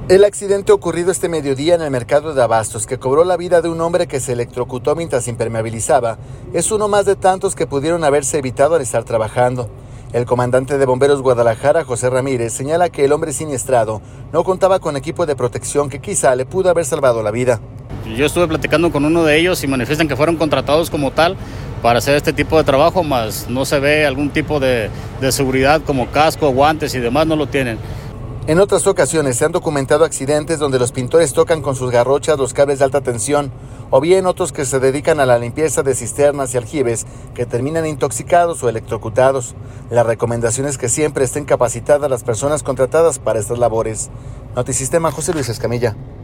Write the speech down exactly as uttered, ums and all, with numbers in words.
El accidente ocurrido este mediodía en el mercado de Abastos, que cobró la vida de un hombre que se electrocutó mientras impermeabilizaba, es uno más de tantos que pudieron haberse evitado al estar trabajando. El comandante de Bomberos Guadalajara, José Ramírez, señala que el hombre siniestrado no contaba con equipo de protección que quizá le pudo haber salvado la vida. Yo estuve platicando con uno de ellos y manifiestan que fueron contratados como tal para hacer este tipo de trabajo, mas no se ve algún tipo de, de seguridad como casco, guantes y demás, no lo tienen. En otras ocasiones se han documentado accidentes donde los pintores tocan con sus garrochas los cables de alta tensión, o bien otros que se dedican a la limpieza de cisternas y aljibes que terminan intoxicados o electrocutados. La recomendación es que siempre estén capacitadas las personas contratadas para estas labores. Notisistema, José Luis Escamilla.